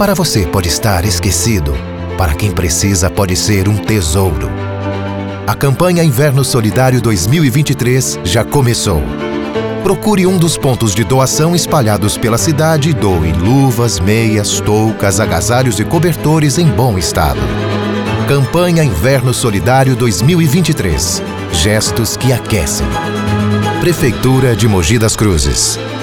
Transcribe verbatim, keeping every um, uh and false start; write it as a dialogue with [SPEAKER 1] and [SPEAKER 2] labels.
[SPEAKER 1] para você pode estar esquecido, para quem precisa pode ser um tesouro. A campanha Inverno Solidário dois mil e vinte e três já começou. Procure um dos pontos de doação espalhados pela cidade e doe luvas, meias, toucas, agasalhos e cobertores em bom estado. Campanha Inverno Solidário dois mil e vinte e três. Gestos que aquecem. Prefeitura de Mogi das Cruzes.